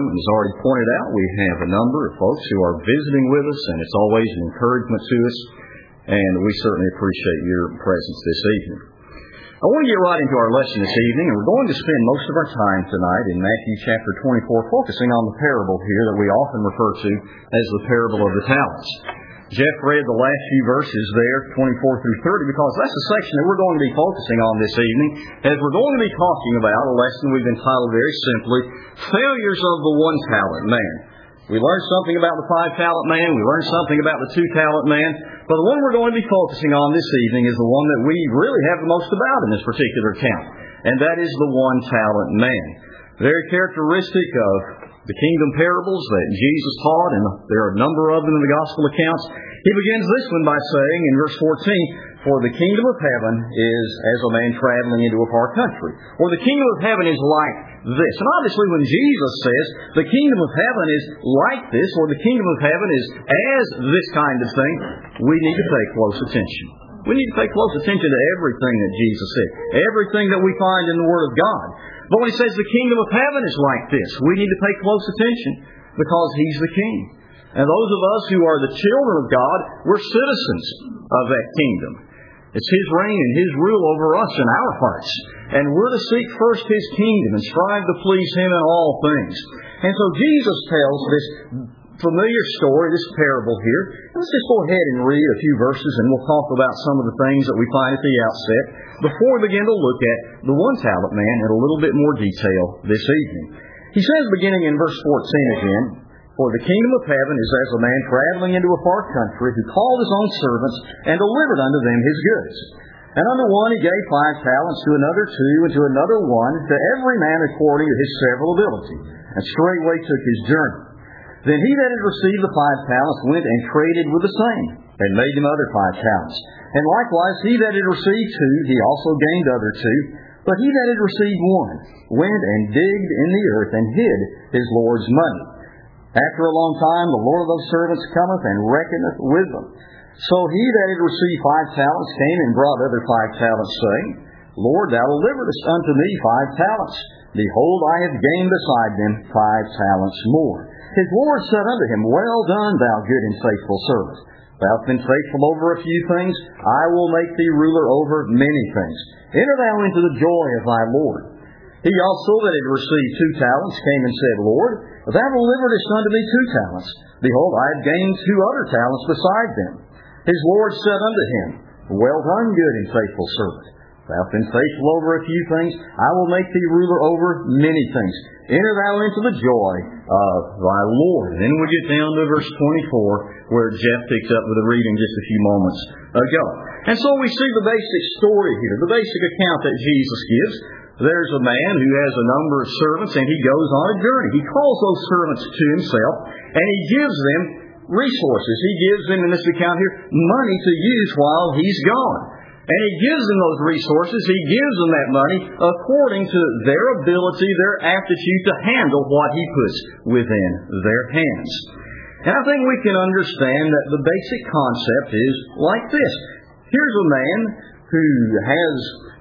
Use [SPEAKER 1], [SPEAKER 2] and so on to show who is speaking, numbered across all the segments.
[SPEAKER 1] room. And as already pointed out, we have a number of folks who are visiting with us, and it's always an encouragement to us. And we certainly appreciate your presence this evening. I want to get right into our lesson this evening, and we're going to spend most of our time tonight in Matthew chapter 24 focusing on the parable here that we often refer to as the parable of the talents. Jeff read the last few verses there, 24 through 30, because that's the section that we're going to be focusing on this evening, as we're going to be talking about a lesson we've entitled very simply, Failures of the One-Talent Man. We learned something about the 5-talent man, we learned something about the 2-talent man, but the one we're going to be focusing on this evening is the one that we really have the most about in this particular account, and that is the 1-talent man. Very characteristic of the kingdom parables that Jesus taught, and there are a number of them in the gospel accounts. He begins this one by saying in verse 14, "For the kingdom of heaven is as a man traveling into a far country." Or the kingdom of heaven is like this. And obviously when Jesus says the kingdom of heaven is like this, or the kingdom of heaven is as this kind of thing, we need to pay close attention. We need to pay close attention to everything that Jesus said, everything that we find in the Word of God. But when He says the kingdom of heaven is like this, we need to pay close attention because He's the King. And those of us who are the children of God, we're citizens of that kingdom. It's His reign and His rule over us in our hearts. And we're to seek first His kingdom and strive to please Him in all things. And so Jesus tells this familiar story, this parable here. Let's just go ahead and read a few verses and we'll talk about some of the things that we find at the outset before we begin to look at the 1-talent man in a little bit more detail this evening. He says, beginning in verse 14 again, "For the kingdom of heaven is as a man traveling into a far country, who called his own servants and delivered unto them his goods. And unto one he gave 5 talents, to another 2, and to another 1, to every man according to his several ability. And straightway took his journey. Then he that had received the 5 talents went and traded with the same, and made him other 5 talents. And likewise he that had received 2, he also gained other 2. But he that had received 1 went and digged in the earth, and hid his Lord's money. After a long time the Lord of those servants cometh and reckoneth with them. So he that had received 5 talents came and brought other 5 talents, saying, Lord, thou deliveredst unto me 5 talents. Behold, I have gained beside them 5 talents more. His Lord said unto him, Well done, thou good and faithful servant. Thou hast been faithful over a few things, I will make thee ruler over many things. Enter thou into the joy of thy Lord. He also that had received 2 talents came and said, Lord, thou deliveredst unto me 2 talents. Behold, I have gained 2 other talents beside them. His Lord said unto him, Well done, good and faithful servant. Thou hast been faithful over a few things, I will make thee ruler over many things. Enter thou into the joy of thy Lord. Then we get down to verse 24, where Jeff picks up with the reading just a few moments ago. And so we see the basic story here, the basic account that Jesus gives. There's a man who has a number of servants, and he goes on a journey. He calls those servants to himself, and he gives them resources. He gives them, in this account here, money to use while he's gone. And he gives them those resources. He gives them that money according to their ability, their aptitude to handle what he puts within their hands. And I think we can understand that the basic concept is like this. Here's a man who has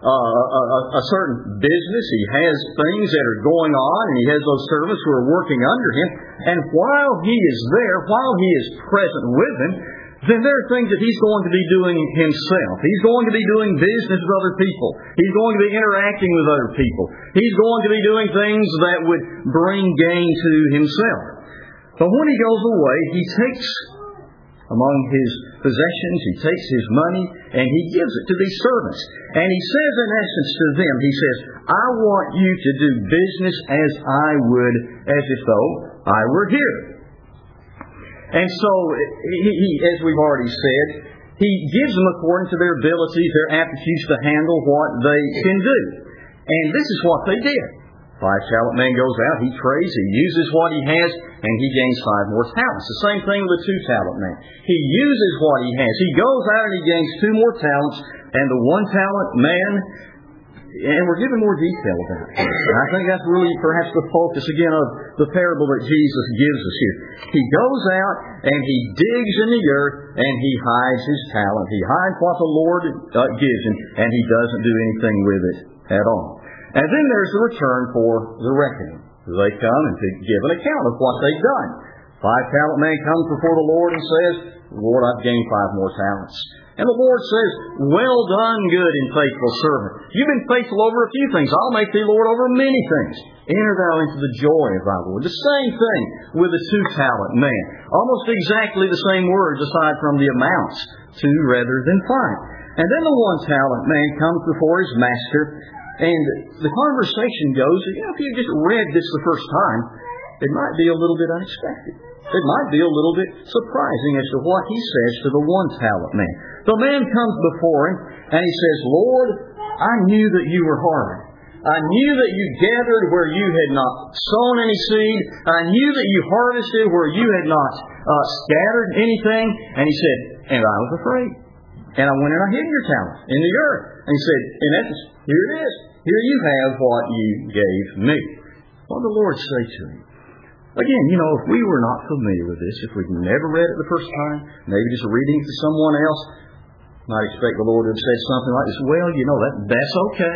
[SPEAKER 1] a certain business. He has things that are going on, and he has those servants who are working under him. And while he is there, while he is present with them, then there are things that he's going to be doing himself. He's going to be doing business with other people. He's going to be interacting with other people. He's going to be doing things that would bring gain to himself. But when he goes away, he takes among his possessions, he takes his money, and he gives it to these servants. And he says in essence to them, he says, I want you to do business as I would, as if though I were here. And so, he, as we've already said, he gives them according to their abilities, their aptitudes to handle what they can do. And this is what they did. 5-talent man goes out, he trades, he uses what he has, and he gains 5 more talents. The same thing with the 2-talent man. He uses what he has. He goes out and he gains 2 more talents, and the 1-talent man, and we're given more detail about it. And I think that's really perhaps the focus again of the parable that Jesus gives us here. He goes out and he digs in the earth and he hides his talent. He hides what the Lord gives him, and he doesn't do anything with it at all. And then there's the return for the reckoning. They come and to give an account of what they've done. 5-talent man comes before the Lord and says, Lord, I've gained 5 more talents. And the Lord says, well done, good and faithful servant. You've been faithful over a few things. I'll make thee Lord over many things. Enter thou into the joy of thy Lord. The same thing with the 2-talent man. Almost exactly the same words aside from the amounts. 2 rather than 5. And then the 1-talent man comes before his master. And the conversation goes, if you just read this the first time, it might be a little bit unexpected. It might be a little bit surprising as to what he says to the 1-talent man. The man comes before him and he says, Lord, I knew that you were hard. I knew that you gathered where you had not sown any seed. I knew that you harvested where you had not scattered anything. And he said, and I was afraid. And I went and I hid your talent in the earth. And he said, in essence, here it is. Here you have what you gave me. What did the Lord say to him? Again, if we were not familiar with this, if we'd never read it the first time, maybe just reading it to someone else, might expect the Lord to have said something like this. Well, that's okay.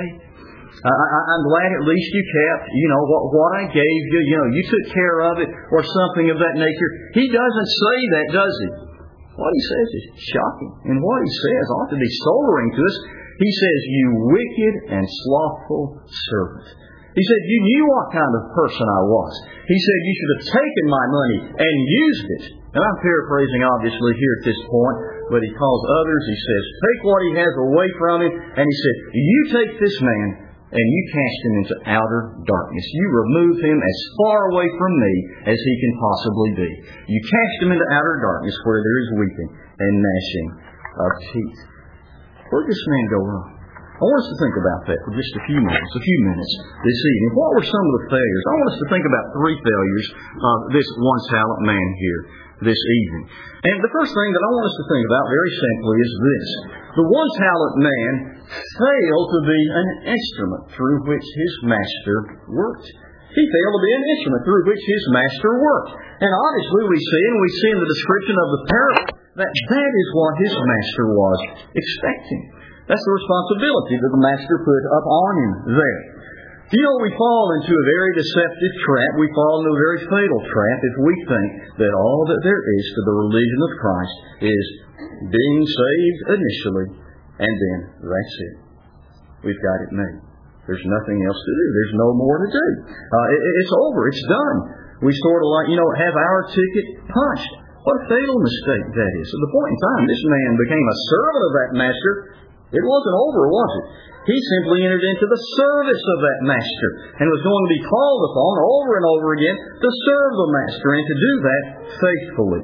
[SPEAKER 1] I'm glad at least you kept, what I gave you. You took care of it, or something of that nature. He doesn't say that, does he? What he says is shocking. And what he says ought to be sobering to us. He says, you wicked and slothful servant. He said, you knew what kind of person I was. He said, you should have taken my money and used it. And I'm paraphrasing, obviously, here at this point. But he calls others. He says, take what he has away from him. And he said, you take this man and you cast him into outer darkness. You remove him as far away from me as he can possibly be. You cast him into outer darkness where there is weeping and gnashing of teeth. Where did this man go wrong? I want us to think about that for just a few minutes this evening. What were some of the failures? I want us to think about 3 failures of this 1-talent man here this evening. And the first thing that I want us to think about very simply is this. The 1-talent man failed to be an instrument through which his master worked. He failed to be an instrument through which his master worked. And obviously we see in the description of the parable that is what his master was expecting. That's the responsibility that the master put up on him there. We fall into a very deceptive trap. We fall into a very fatal trap if we think that all that there is to the religion of Christ is being saved initially, and then that's it. We've got it made. There's nothing else to do. There's no more to do. It's over. It's done. We sort of have our ticket punched. What a fatal mistake that is. At the point in time this man became a servant of that master, it wasn't over, was it? He simply entered into the service of that master and was going to be called upon over and over again to serve the master and to do that faithfully.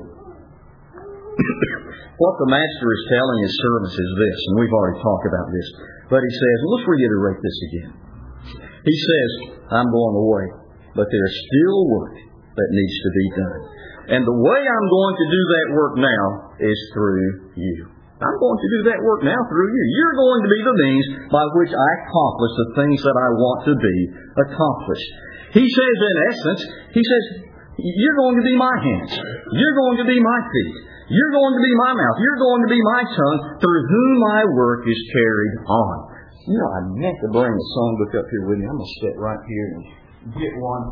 [SPEAKER 1] What the master is telling his servants is this, and we've already talked about this, but he says, and let's reiterate this again. He says, I'm going away, but there's still work that needs to be done. And the way I'm going to do that work now is through you. I'm going to do that work now through you. You're going to be the means by which I accomplish the things that I want to be accomplished. He says, in essence, you're going to be my hands. You're going to be my feet. You're going to be my mouth. You're going to be my tongue through whom my work is carried on. I meant to bring the songbook up here with me. I'm going to sit right here and get one.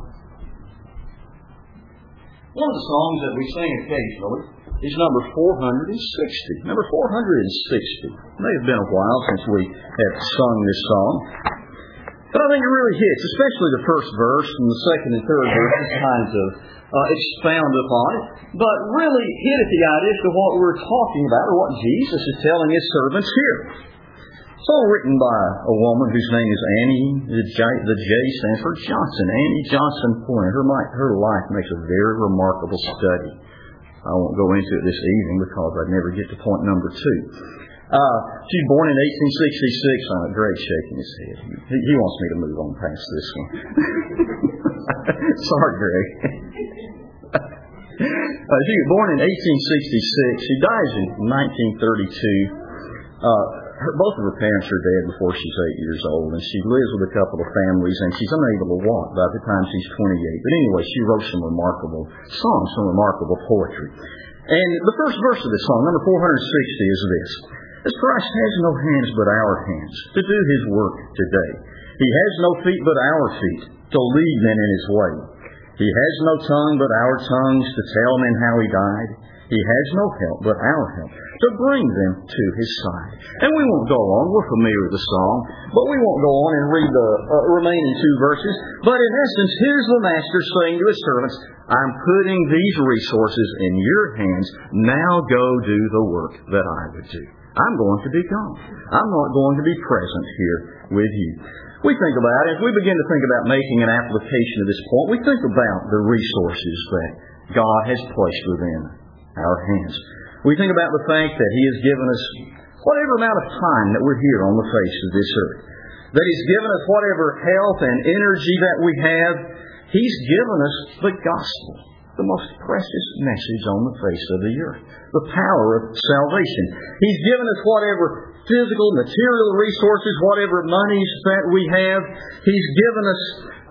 [SPEAKER 1] One of the songs that we sing occasionally is number 460. Number 460. It may have been a while since we have sung this song. But I think it really hits, especially the first verse and the second and third verses kinds of expound upon it. But really hit at the idea as to what we're talking about or what Jesus is telling his servants here. It's all written by a woman whose name is Annie, the J stands for Johnson. Annie Johnson Point. Her life makes a very remarkable study. I won't go into it this evening because I'd never get to point number 2. She was born in 1866. Greg's shaking his head. He wants me to move on past this one. Sorry, Greg. She was born in 1866. She dies in 1932. Both of her parents are dead before she's 8 years old, and she lives with a couple of families, and she's unable to walk by the time she's 28. But anyway, she wrote some remarkable songs, some remarkable poetry. And the first verse of this song, number 460, is this. As Christ has no hands but our hands to do his work today. He has no feet but our feet to lead men in His way. He has no tongue but our tongues to tell men how He died. He has no help but our help to bring them to His side. And we won't go on. We're familiar with the song, but we won't go on and read the remaining 2 verses. But in essence, here's the Master saying to His servants, I'm putting these resources in your hands. Now go do the work that I would do. I'm going to be gone. I'm not going to be present here with you. We think about it, as we begin to think about making an application of this point, we think about the resources that God has placed within our hands. We think about the fact that He has given us whatever amount of time that we're here on the face of this earth. That He's given us whatever health and energy that we have. He's given us the gospel, the most precious message on the face of the earth. The power of salvation. He's given us whatever physical, material resources, whatever monies that we have. He's given us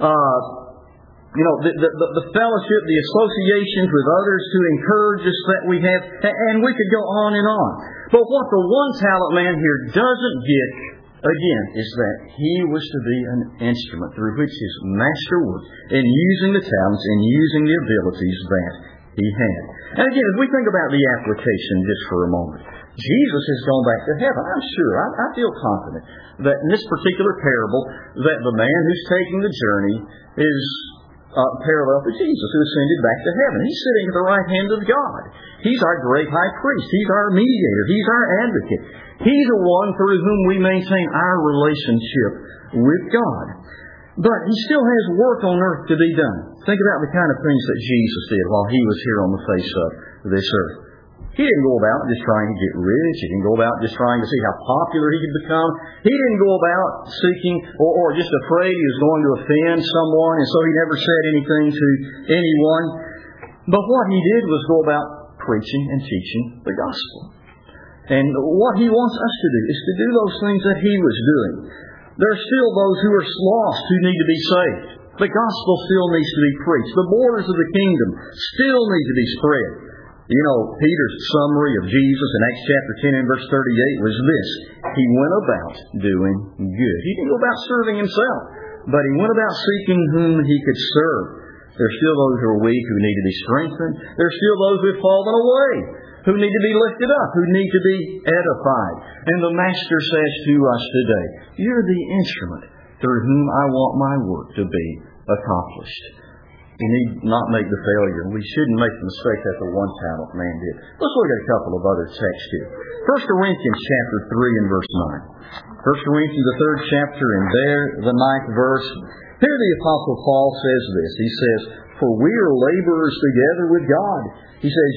[SPEAKER 1] the fellowship, the associations with others to encourage us that we have, and we could go on and on. But what the one talent man here doesn't get, again, is that he was to be an instrument through which his master worked in using the talents and using the abilities that he had. And again, as we think about the application just for a moment, Jesus has gone back to heaven. I'm sure, I feel confident that in this particular parable, that the man who's taking the journey is parallel to Jesus, who ascended back to heaven. He's sitting at the right hand of God. He's our great high priest. He's our mediator. He's our advocate. He's the one through whom we maintain our relationship with God. But He still has work on earth to be done. Think about the kind of things that Jesus did while He was here on the face of this earth. He didn't go about just trying to get rich. He didn't go about just trying to see how popular he could become. He didn't go about seeking or just afraid he was going to offend someone, and so he never said anything to anyone. But what he did was go about preaching and teaching the gospel. And what He wants us to do is to do those things that He was doing. There are still those who are lost who need to be saved. The gospel still needs to be preached. The borders of the kingdom still need to be spread. You know, Peter's summary of Jesus in Acts chapter 10 and verse 38 was this. He went about doing good. He didn't go about serving Himself, but He went about seeking whom He could serve. There are still those who are weak who need to be strengthened. There are still those who have fallen away, who need to be lifted up, who need to be edified. And the Master says to us today, you're the instrument through whom I want my work to be accomplished. We need not make the failure. We shouldn't make the mistake that the one talent man did. Let's look at a couple of other texts here. 1 Corinthians chapter 3 and verse 9. 1 Corinthians, the 3rd chapter, and there, the 9th verse. Here the Apostle Paul says this. He says, for we are laborers together with God. He says,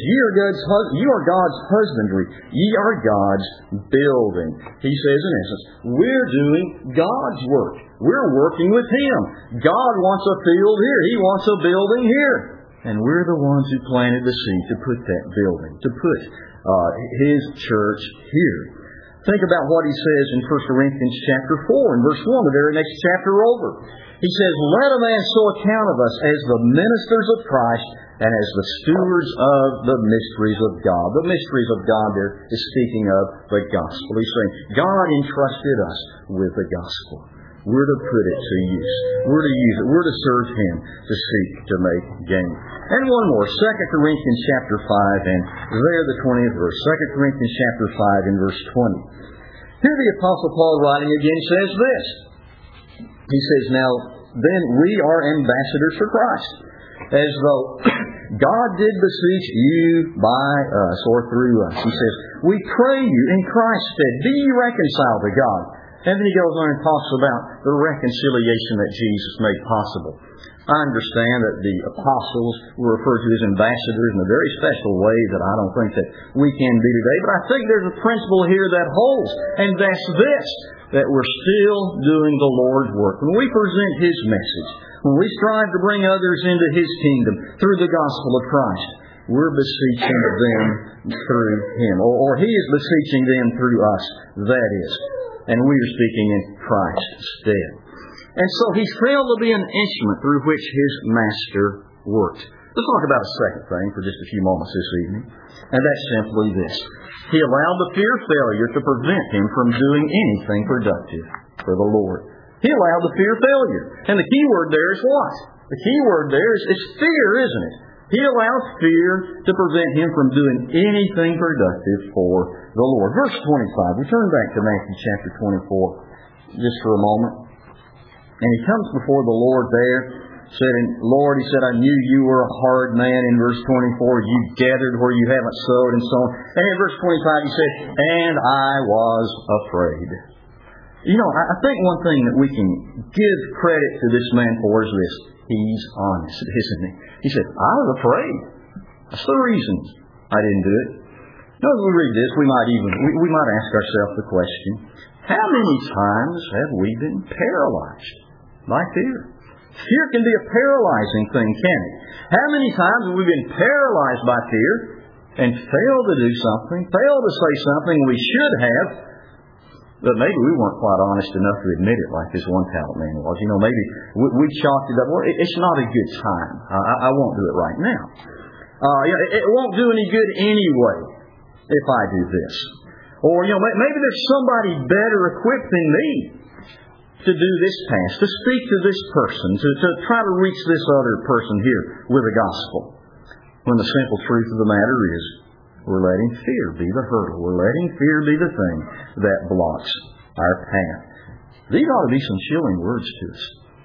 [SPEAKER 1] you are God's husbandry. Ye are God's building. He says, in essence, we're doing God's work. We're working with Him. God wants a field here. He wants a building here. And we're the ones who planted the seed to put that building, to put His church here. Think about what he says in 1 Corinthians chapter 4 and verse 1, the very next chapter over. He says, let a man so account of us as the ministers of Christ and as the stewards of the mysteries of God. The mysteries of God there is speaking of the gospel. He's saying, God entrusted us with the gospel. We're to put it to use. We're to use it. We're to serve Him, to seek to make gain. And one more, 2 Corinthians chapter 5, and there the 20th verse. 2 Corinthians chapter 5 and verse 20. Here the Apostle Paul writing again says this. He says, now, then we are ambassadors for Christ, as though God did beseech you by us or through us. He says, we pray you in Christ's stead, be ye reconciled to God. And then he goes on and talks about the reconciliation that Jesus made possible. I understand that the apostles were referred to as ambassadors in a very special way that I don't think that we can be today. But I think there's a principle here that holds, and that's this, that we're still doing the Lord's work. When we present His message, when we strive to bring others into His kingdom through the gospel of Christ, we're beseeching them through Him. Or He is beseeching them through us, that is. And we are speaking in Christ's stead. And so He's failed to be an instrument through which His Master worked. Let's talk about a second thing for just a few moments this evening. And that's simply this. He allowed the fear of failure to prevent Him from doing anything productive for the Lord. He allowed the fear of failure. And the key word there is what? The key word there is fear, isn't it? He allowed fear to prevent him from doing anything productive for the Lord. Verse 25. We turn back to Matthew chapter 24 just for a moment. And he comes before the Lord there, said, Lord, he said, I knew you were a hard man in verse 24. You gathered where you haven't sowed and so on. And in verse 25 he said, and I was afraid. You know, I think one thing that we can give credit to this man for is this. He's honest, isn't he? He said, I was afraid. That's the reason I didn't do it. Now, as we read this, we might ask ourselves the question, how many times have we been paralyzed by fear? Fear can be a paralyzing thing, can't it? How many times have we been paralyzed by fear and failed to do something, failed to say something we should have, but maybe we weren't quite honest enough to admit it like this one talent man was. You know, maybe we chalked it up. Well, it's not a good time. I won't do it right now. It won't do any good anyway if I do this. Or, you know, maybe there's somebody better equipped than me to do this task, to speak to this person, to try to reach this other person here with the gospel. When the simple truth of the matter is, we're letting fear be the hurdle. We're letting fear be the thing that blocks our path. These ought to be some chilling words to us.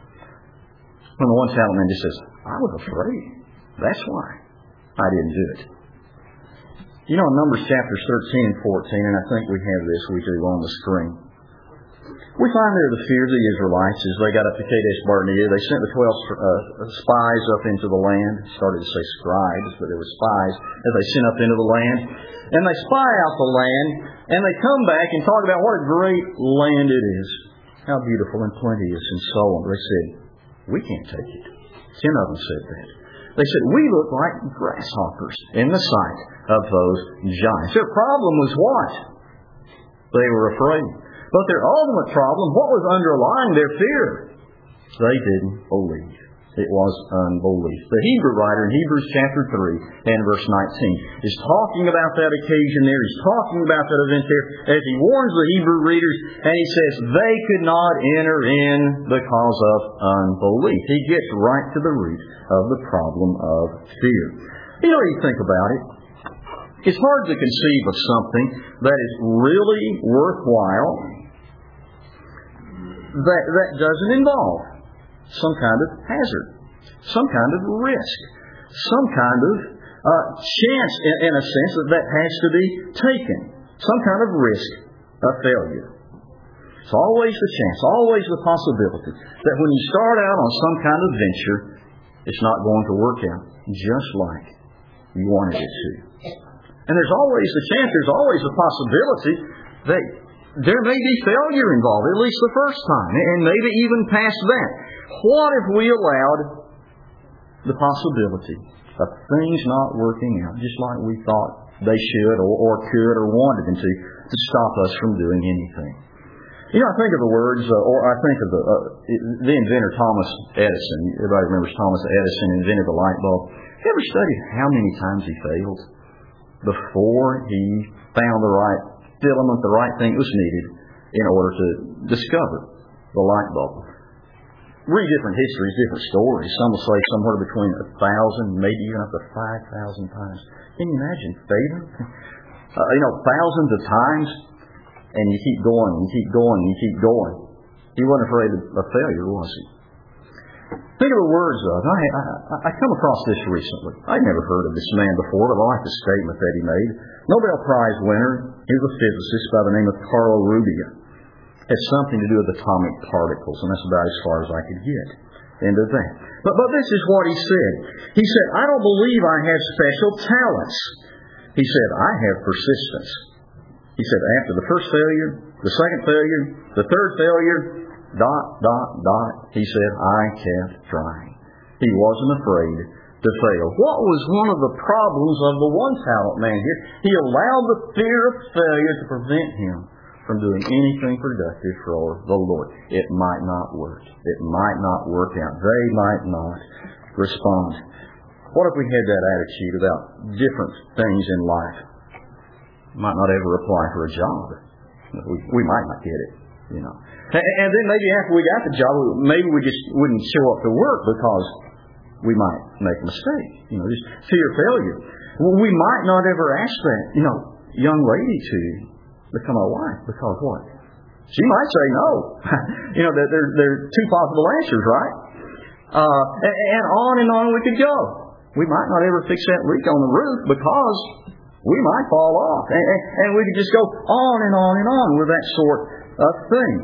[SPEAKER 1] When the one talent man just says, I was afraid. That's why I didn't do it. You know, in Numbers chapters 13 and 14, and I think we have this, we do, on the screen. We find there the fear of the Israelites as they got up to Kadesh Barnea. They sent the 12 spies up into the land. Started to say scribes, but they were spies as they sent up into the land. And they spy out the land, and they come back and talk about what a great land it is. How beautiful and plenteous and so on. They said, we can't take it. 10 of them said that. They said, we look like grasshoppers in the sight of those giants. Their problem was what? They were afraid. But their ultimate problem, what was underlying their fear? They didn't believe. It was unbelief. The Hebrew writer in Hebrews chapter 3 and verse 19 is talking about that occasion there. He's talking about that event there as he warns the Hebrew readers, and he says they could not enter in because of unbelief. He gets right to the root of the problem of fear. You know, you think about it. It's hard to conceive of something that is really worthwhile that doesn't involve some kind of hazard, some kind of risk, some kind of chance, in a sense, that has to be taken, some kind of risk of failure. It's always the chance, always the possibility that when you start out on some kind of venture, it's not going to work out just like you wanted it to. And there's always the chance, there's always the possibility that there may be failure involved, at least the first time, and maybe even past that. What if we allowed the possibility of things not working out just like we thought they should or could or wanted them to stop us from doing anything? You know, I think of the words, or I think of the inventor Thomas Edison. Everybody remembers Thomas Edison invented the light bulb. Have you ever studied how many times he failed before he found the right filament, the right thing that was needed in order to discover the light bulb? Read different histories, different stories. Some will say somewhere between 1,000, maybe even up to 5,000 times. Can you imagine failing? Thousands of times, and you keep going, and you keep going, and you keep going. He wasn't afraid of failure, was he? Think of the words of. I come across this recently. I'd never heard of this man before, but I like the statement that he made. Nobel Prize winner. He was a physicist by the name of Carlo Rubbia. Had something to do with atomic particles, and that's about as far as I could get into that. But this is what he said. He said, I don't believe I have special talents. He said, I have persistence. He said, after the first failure, the second failure, the third failure, ... He said, I kept trying. He wasn't afraid to fail. What was one of the problems of the one talent man here? He allowed the fear of failure to prevent him from doing anything productive for the Lord. It might not work. It might not work out. They might not respond. What if we had that attitude about different things in life? Might not ever apply for a job. We might not get it. And then maybe after we got the job, maybe we just wouldn't show up to work because we might make a mistake. Just fear of failure. We might not ever ask that, young lady to become our wife because what? She might say no. There are two possible answers, right? And on we could go. We might not ever fix that leak on the roof because we might fall off. And we could just go on and on and on with that sort of thing.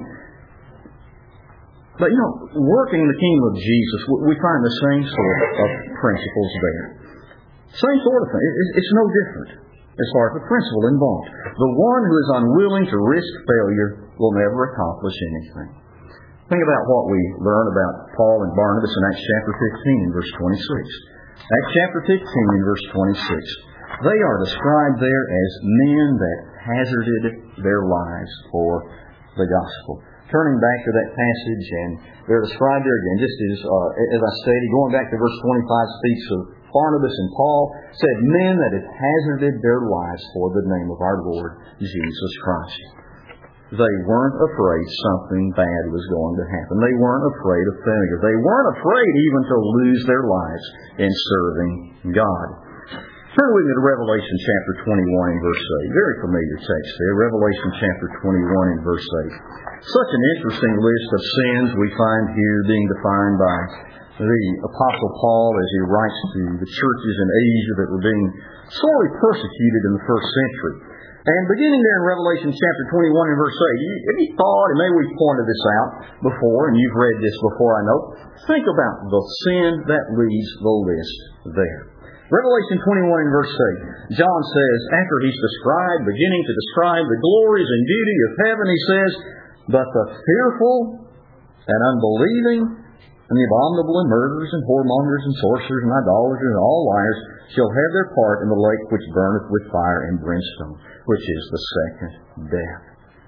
[SPEAKER 1] But, working in the kingdom of Jesus, we find the same sort of principles there. Same sort of thing. It's no different as far as the principle involved. The one who is unwilling to risk failure will never accomplish anything. Think about what we learn about Paul and Barnabas in Acts chapter 15 and verse 26. Acts chapter 15 and verse 26. They are described there as men that hazarded their lives for the gospel. Turning back to that passage, and they're described there again, just as I stated, going back to verse 25 speaks of Barnabas and Paul, said men that had hazarded their lives for the name of our Lord Jesus Christ. They weren't afraid something bad was going to happen. They weren't afraid of failure. They weren't afraid even to lose their lives in serving God. Turn with me to Revelation chapter 21 and verse 8. Very familiar text there. Revelation chapter 21 and verse 8. Such an interesting list of sins we find here being defined by the Apostle Paul as he writes to the churches in Asia that were being sorely persecuted in the first century. And beginning there in Revelation chapter 21 and verse 8, have you thought, and maybe we've pointed this out before, and you've read this before, I know, think about the sin that leads the list there. Revelation 21 and verse 8, John says, after he's beginning to describe the glories and beauty of heaven, he says, but the fearful and unbelieving and the abominable and murderers and whoremongers and sorcerers and idolaters and all liars shall have their part in the lake which burneth with fire and brimstone, which is the second death.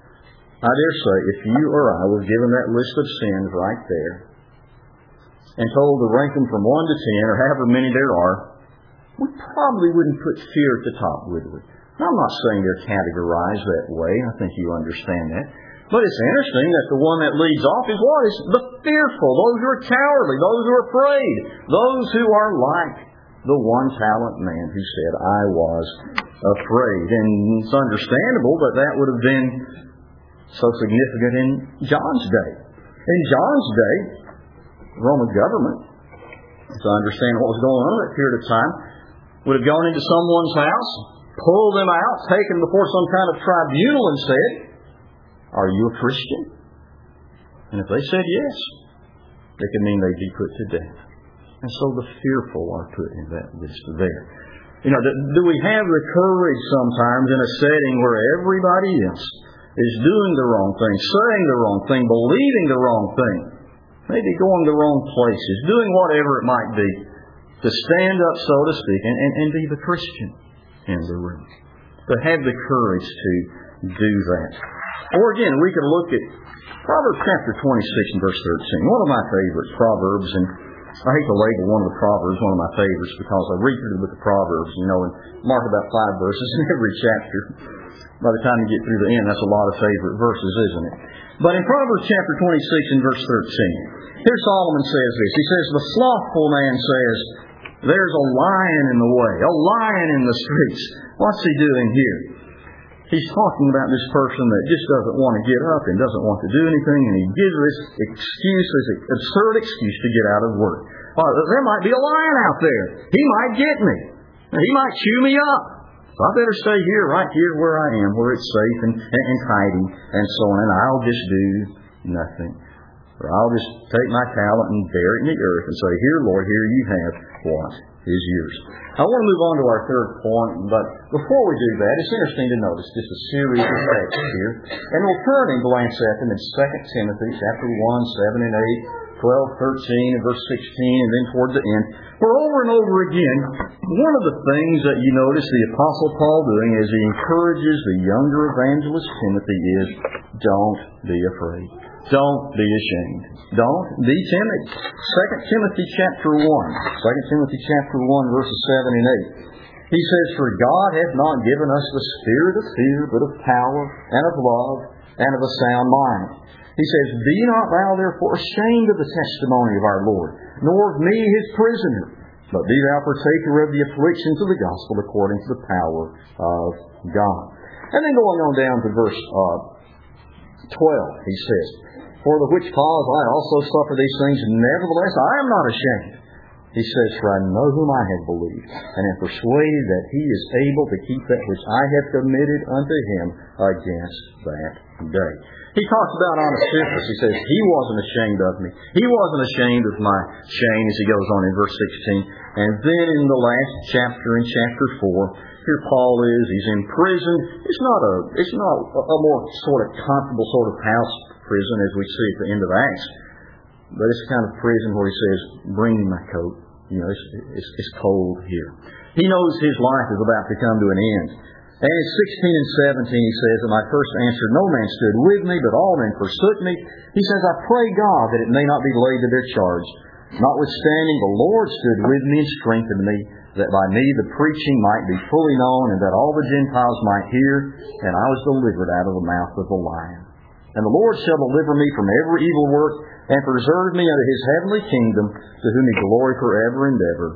[SPEAKER 1] I dare say, if you or I were given that list of sins right there and told to rank them from 1 to 10 or however many there are, we probably wouldn't put fear at the top, would we? Now, I'm not saying they're categorized that way. I think you understand that. But it's interesting that the one that leads off is what? It's the fearful, those who are cowardly, those who are afraid, those who are like the one-talent man who said, I was afraid. And it's understandable that that would have been so significant in John's day. In John's day, the Roman government, to understand what was going on in that period of time, would have gone into someone's house, pulled them out, taken before some kind of tribunal and said, are you a Christian? And if they said yes, it could mean they'd be put to death. And so the fearful are put in that list there. Do we have the courage sometimes in a setting where everybody else is doing the wrong thing, saying the wrong thing, believing the wrong thing, maybe going the wrong places, doing whatever it might be, to stand up, so to speak, and be the Christian in the room. To have the courage to do that. Or again, we could look at Proverbs chapter 26 and verse 13. One of my favorites, Proverbs, and I hate to label one of the Proverbs one of my favorites because I read through the book of Proverbs, and mark about 5 verses in every chapter. By the time you get through the end, that's a lot of favorite verses, isn't it? But in Proverbs chapter 26 and verse 13, here Solomon says this. He says, the slothful man says, there's a lion in the way, a lion in the streets. What's he doing here? He's talking about this person that just doesn't want to get up and doesn't want to do anything, and he gives this excuse, this absurd excuse to get out of work. There might be a lion out there. He might get me. He might chew me up. So I better stay here, right here where I am, where it's safe and tidy and so on, and I'll just do nothing. Or I'll just take my talent and bury it in the earth and say, here, Lord, here you have what is yours. I want to move on to our third point, but before we do that, it's interesting to notice just a series of texts here. And we'll turn and glance at them in 2 Timothy chapter 1, 7 and 8, 12, 13, and verse 16, and then toward the end. Where over and over again, one of the things that you notice the Apostle Paul doing as he encourages the younger evangelist Timothy is, don't be afraid. Don't be ashamed. Don't be timid. 2 Timothy chapter 1. 2 Timothy chapter 1 verses 7 and 8. He says, for God hath not given us the spirit of fear, but of power and of love and of a sound mind. He says, Be not thou therefore ashamed of the testimony of our Lord, nor of me his prisoner, but be thou partaker of the afflictions of the gospel according to the power of God. And then going on down to verse 12, he says, For the which cause I also suffer these things, nevertheless I am not ashamed. He says, For I know whom I have believed, and am persuaded that he is able to keep that which I have committed unto him against that day. He talks about Onesiphorus. He says, he wasn't ashamed of me. He wasn't ashamed of my shame, as he goes on in verse 16. And then in the last chapter, in chapter 4, here Paul is, he's in prison. It's not a more sort of comfortable sort of house prison as we see at the end of Acts. But it's the kind of prison where he says, Bring me my coat. It's cold here. He knows his life is about to come to an end. And in 16 and 17 he says, And I first answered, No man stood with me, but all men forsook me. He says, I pray God that it may not be laid to their charge. Notwithstanding, the Lord stood with me and strengthened me, that by me the preaching might be fully known, and that all the Gentiles might hear. And I was delivered out of the mouth of the lion. And the Lord shall deliver me from every evil work, and preserve me unto his heavenly kingdom, to whom be glory forever and ever.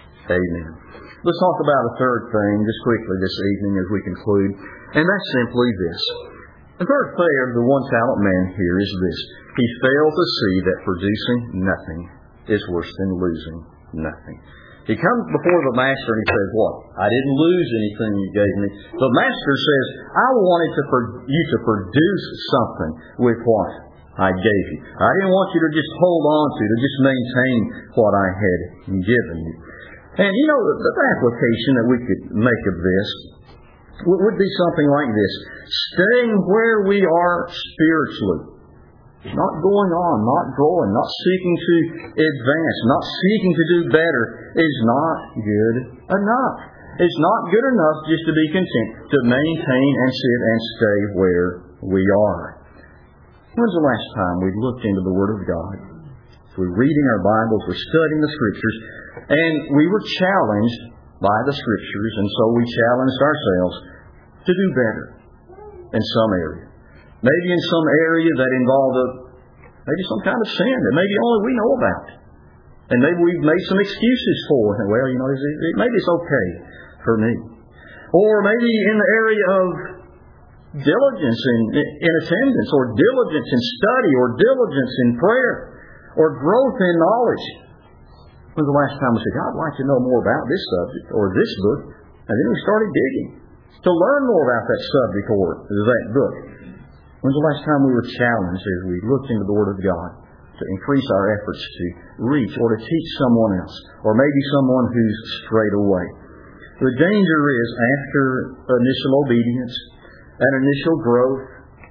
[SPEAKER 1] Amen. Let's talk about a third thing just quickly this evening as we conclude, and that's simply this. The third failure of the one-talent man here is this. He failed to see that producing nothing is worse than losing nothing. He comes before the master and he says, What? I didn't lose anything you gave me. The master says, I wanted you to produce something with what I gave you. I didn't want you to just hold on to just maintain what I had given you. And the application that we could make of this would be something like this. Staying where we are spiritually. Not going on, not growing, not seeking to advance, not seeking to do better is not good enough. It's not good enough just to be content to maintain and sit and stay where we are. When's the last time we looked into the Word of God? We're reading our Bibles, we're studying the Scriptures, and we were challenged by the Scriptures, and so we challenged ourselves to do better in some area. Maybe in some area that involved maybe some kind of sin that maybe only we know about. And maybe we've made some excuses for it. Well, maybe it's okay for me. Or maybe in the area of diligence in attendance, or diligence in study, or diligence in prayer, or growth in knowledge. When was the last time we said, God, I'd like to know more about this subject or this book? And then we started digging to learn more about that subject or that book. When's the last time we were challenged as we looked into the Word of God to increase our efforts to reach or to teach someone else, or maybe someone who's strayed away? The danger is after initial obedience and initial growth,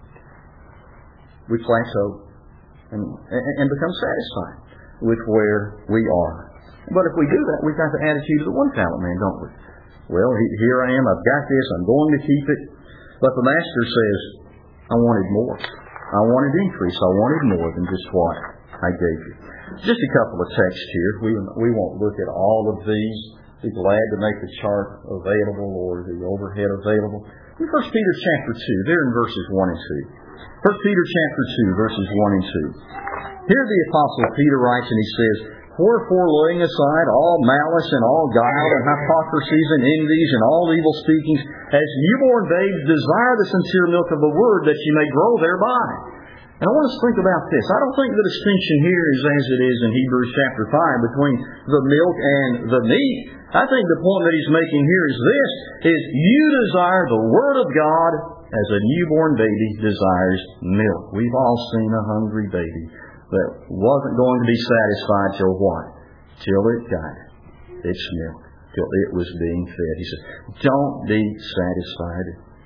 [SPEAKER 1] we plateau and become satisfied with where we are. But if we do that, we've got the attitude of the one-talent man, don't we? Well, here I am, I've got this, I'm going to keep it. But the Master says, I wanted more. I wanted increase. I wanted more than just what I gave you. Just a couple of texts here. We won't look at all of these. Be glad to make the chart available or the overhead available. In 1 Peter chapter 2, there in verses 1 and 2. 1 Peter chapter 2, verses 1 and 2. Here the Apostle Peter writes and he says, Wherefore, laying aside all malice and all guile and hypocrisies and envies and all evil speakings, as newborn babes desire the sincere milk of the Word, that ye may grow thereby. And I want us to think about this. I don't think the distinction here is as it is in Hebrews chapter 5 between the milk and the meat. I think the point that he's making here is this, is you desire the Word of God as a newborn baby desires milk. We've all seen a hungry baby that wasn't going to be satisfied till what? Till it got its milk. Till it was being fed. He said, don't be satisfied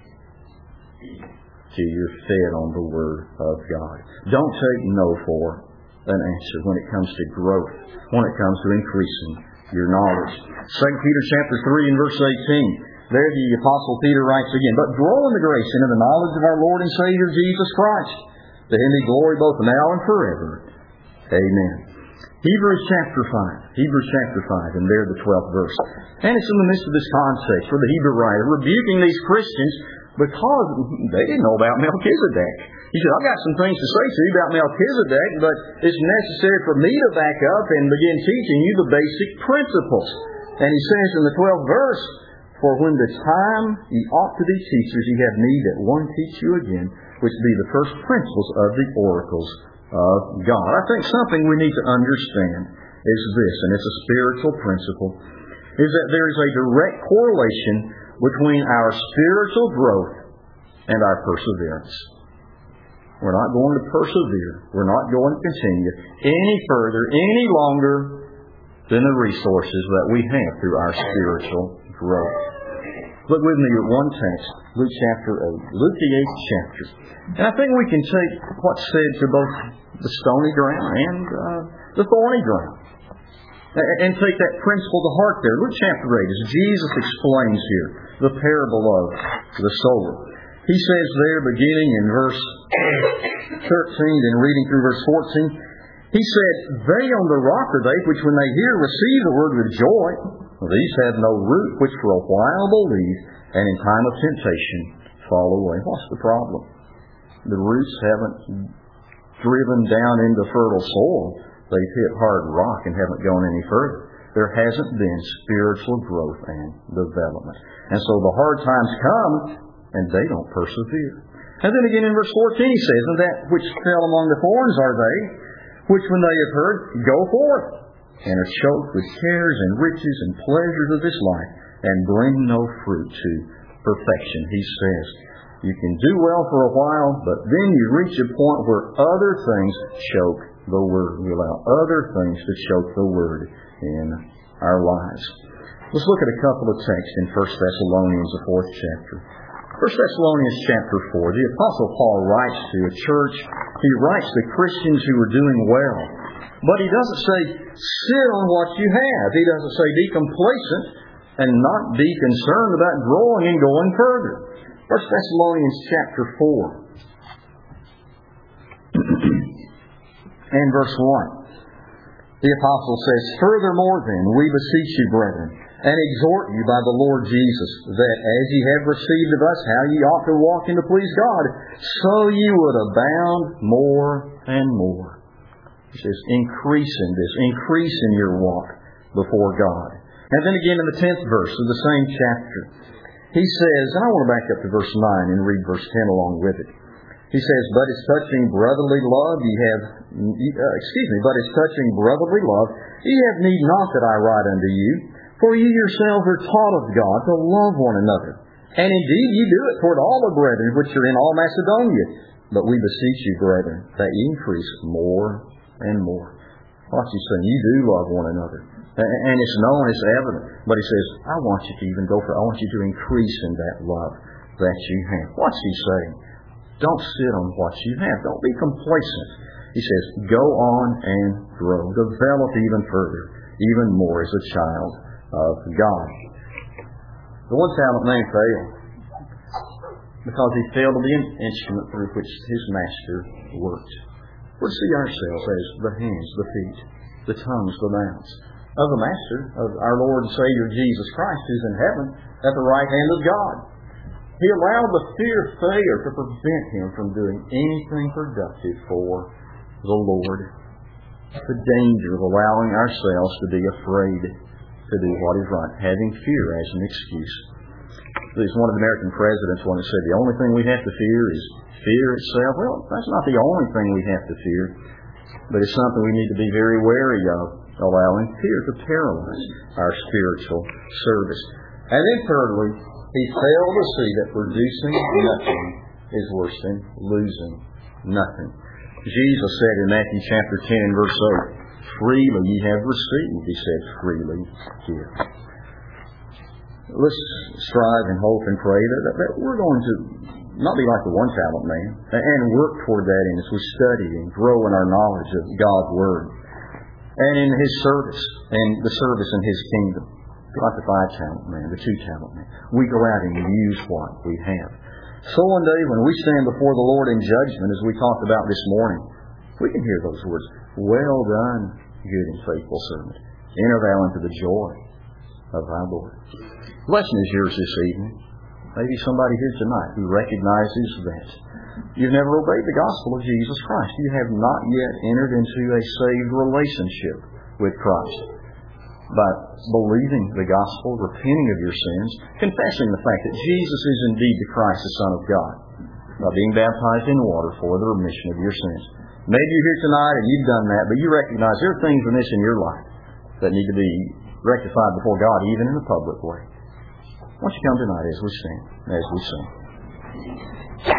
[SPEAKER 1] till you're fed on the Word of God. Don't take no for an answer when it comes to growth, when it comes to increasing your knowledge. 2 Peter chapter 3 and verse 18. There the Apostle Peter writes again, But grow in the grace and in the knowledge of our Lord and Savior Jesus Christ. To Him be glory both now and forever. Amen. Hebrews chapter 5. Hebrews chapter 5, and there the 12th verse. And it's in the midst of this context where the Hebrew writer, rebuking these Christians Because they didn't know about Melchizedek. He said, I've got some things to say to you about Melchizedek, but it's necessary for me to back up and begin teaching you the basic principles. And he says in the 12th verse, for when the time ye ought to be teachers, ye have need that one teach you again, which be the first principles of the oracles of God. I think something we need to understand is this, and it's a spiritual principle, is that there is a direct correlation between our spiritual growth and our perseverance. We're not going to persevere. We're not going to continue any further, any longer than the resources that we have through our spiritual growth. Look with me at one text, Luke chapter 8. Luke the 8th chapter. And I think we can take what's said to both the stony ground and the thorny ground, and take that principle to heart there. Luke chapter 8, as Jesus explains here the parable of the sower. He says there, beginning in verse 13 and reading through verse 14, He said, they on the rock are they, which when they hear receive the word with joy. These have no root, which for a while believe, and in time of temptation fall away. What's the problem? The roots haven't driven down into fertile soil. They've hit hard rock and haven't gone any further. There hasn't been spiritual growth and development. And so the hard times come, and they don't persevere. And then again in verse 14 he says, and that which fell among the thorns are they, which when they have heard, go forth, and are choked with cares and riches and pleasures of this life, and bring no fruit to perfection. He says, you can do well for a while, but then you reach a point where other things choke the Word. We allow other things to choke the Word in our lives. Let's look at a couple of texts in 1 Thessalonians, the 4th chapter. 1 Thessalonians chapter 4, the Apostle Paul writes to a church. He writes to Christians who are doing well. But he doesn't say, sit on what you have. He doesn't say, be complacent and not be concerned about growing and going further. 1 Thessalonians chapter 4 and verse 1. The Apostle says, furthermore then, we beseech you, brethren, and exhort you by the Lord Jesus, that as ye have received of us how ye ought to walk and to please God, so ye would abound more and more. He says, increase in this, increase in your walk before God. And then again in the 10th verse of the same chapter, he says, and I want to back up to verse 9 and read verse 10 along with it. He says, but as touching brotherly love, but as touching brotherly love, ye have need not that I write unto you, for ye yourselves are taught of God to love one another. And indeed ye do it toward all the brethren which are in all Macedonia. But we beseech you, brethren, that ye increase more and more. What's he saying? You do love one another. And it's known, it's evident. But he says, I want you to even go for, I want you to increase in that love that you have. What's he saying? Don't sit on what you have. Don't be complacent. He says, go on and grow. Develop even further, even more as a child of God. The one talent man failed because he failed to be an instrument through which his master worked. We see ourselves as the hands, the feet, the tongues, the mouths of the Master, of our Lord and Savior Jesus Christ, who's in heaven at the right hand of God. He allowed the fear of failure to prevent him from doing anything productive for the Lord. The danger of allowing ourselves to be afraid to do what is right, having fear as an excuse. There's one of the American presidents once said, the only thing we have to fear is fear itself. Well, that's not the only thing we have to fear, but it's something we need to be very wary of, allowing fear to paralyze our spiritual service. And then thirdly, he failed to see that producing nothing is worse than losing nothing. Jesus said in Matthew chapter 10 and verse 8, freely ye have received, he said, freely give. Let's strive and hope and pray that we're going to not be like the one talent man, and work toward that as we study and grow in our knowledge of God's Word and in His service and the service in His kingdom. Like the 5 talent man, the 2 talent man. We go out and use what we have. So one day when we stand before the Lord in judgment, as we talked about this morning, we can hear those words, well done, good and faithful servant. Enter thou into the joy of thy Lord. The lesson is yours this evening. Maybe somebody here tonight who recognizes that you've never obeyed the gospel of Jesus Christ. You have not yet entered into a saved relationship with Christ. By believing the gospel, repenting of your sins, confessing the fact that Jesus is indeed the Christ, the Son of God, by being baptized in water for the remission of your sins. Maybe you're here tonight and you've done that, but you recognize there are things amiss in your life that need to be rectified before God, even in a public way. Why don't you come tonight as we sing.